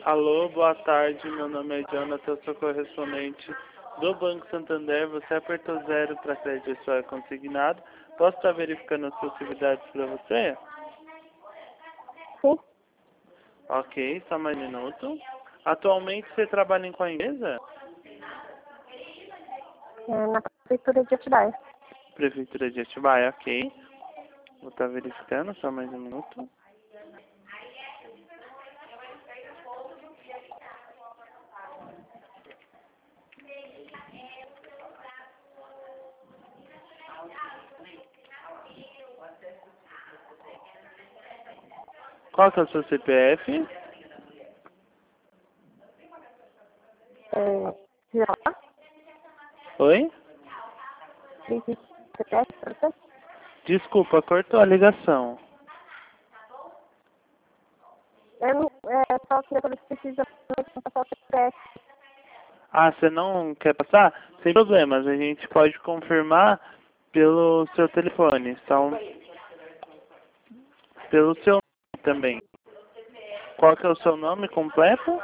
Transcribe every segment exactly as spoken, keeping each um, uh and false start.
Alô, boa tarde, meu nome é Jonathan, eu sou correspondente do Banco Santander. Você apertou zero para crédito só consignado. Posso estar verificando as possibilidades para você? Sim. Ok, só mais um minuto. Atualmente você trabalha em qual empresa? É, na prefeitura de Atibaia. Prefeitura de Atibaia, ok. Vou estar verificando, só mais um minuto. Qual que é o seu C P F? É, já. Oi? Desculpa, cortou a ligação. Eu não, é, só que eu preciso passar o C P F. Ah, você não quer passar? Sem problemas, a gente pode confirmar pelo seu telefone, só pelo seu nome também. Qual que é o seu nome completo?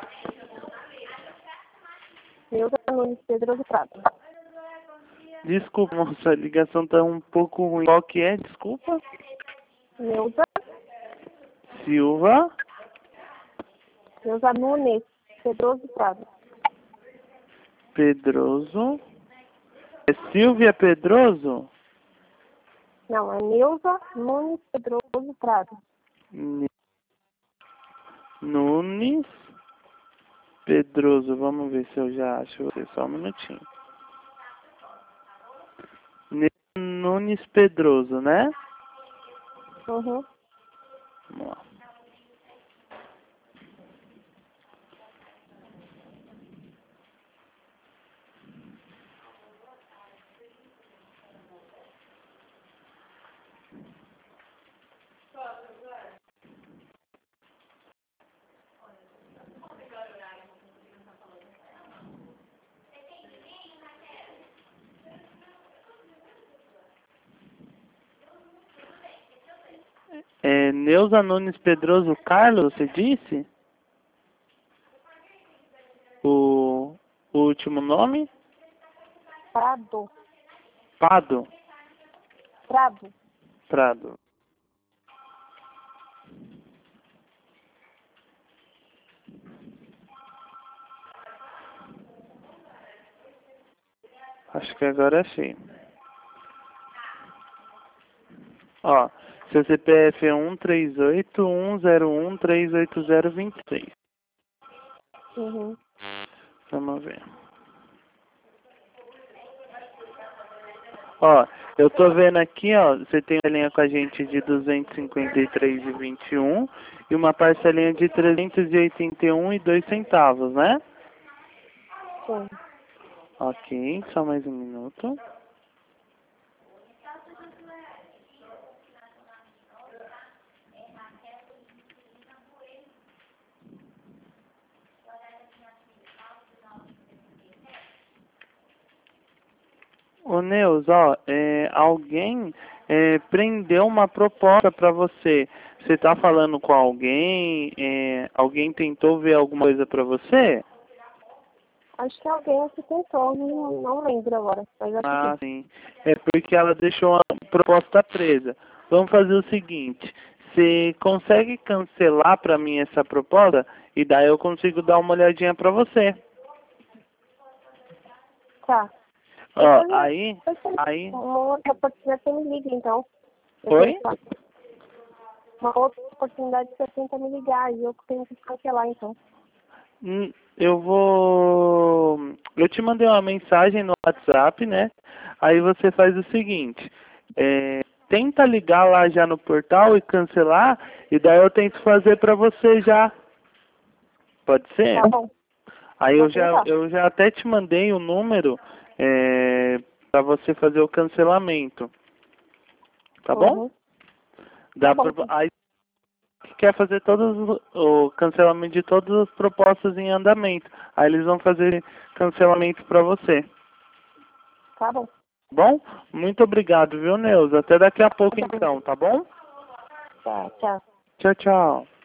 Neuza Nunes Pedroso Prado. Desculpa, moça, a ligação tá um pouco ruim. Qual que é? Desculpa. Neuza. Silva. Neuza Nunes Pedroso Prado. Pedroso. É Silvia Pedroso? Não, é Neuza Nunes Pedroso Prado. N- Nunes Pedroso. Vamos ver se eu já acho você. Só um minutinho. Ne- Nunes Pedroso, né? Uhum. Vamos lá. É Neuza Nunes Pedroso Carlos, você disse? O, o último nome? Prado. Pado. Prado. Prado. Acho que agora achei. Ó, seu C P F é um três oito um zero um três oito zero dois seis. Uhum. Vamos ver. Ó, eu tô vendo aqui, ó, você tem uma linha com a gente de duzentos e cinquenta e três e vinte e um e uma parcelinha de trezentos e oitenta e um e dois centavos, né? Sim. Ok, só mais um minuto. Ô Neus, ó, é, alguém é, prendeu uma proposta para você. Você tá falando com alguém? É, alguém tentou ver alguma coisa para você? Acho que alguém se tentou, não, não lembro agora. Mas acho Ah, que sim. É porque ela deixou a proposta presa. Vamos fazer o seguinte. Você consegue cancelar para mim essa proposta? E daí eu consigo dar uma olhadinha para você. tá. Ó, Depois, aí, depois aí... uma outra oportunidade você me liga, então. Eu Oi? tenho que- Uma outra oportunidade você tenta me ligar e eu tenho que cancelar, então. Hum, Eu vou... Eu te mandei uma mensagem no WhatsApp, né? Aí você faz o seguinte. É, tenta ligar lá já no portal e cancelar. E daí eu tento fazer pra você já. Pode ser? Tá bom. Aí Vou eu já, tentar. eu já até te mandei o número é, para você fazer o cancelamento. Tá bom? Uhum. Dá Tá bom. pra, aí quer fazer todos os- o cancelamento de todas as propostas em andamento. Aí eles vão fazer cancelamento para você. Tá bom. Bom? Muito obrigado, viu, Neuza? Até daqui a pouco então, tá bom? Tá, tchau. Tchau, tchau.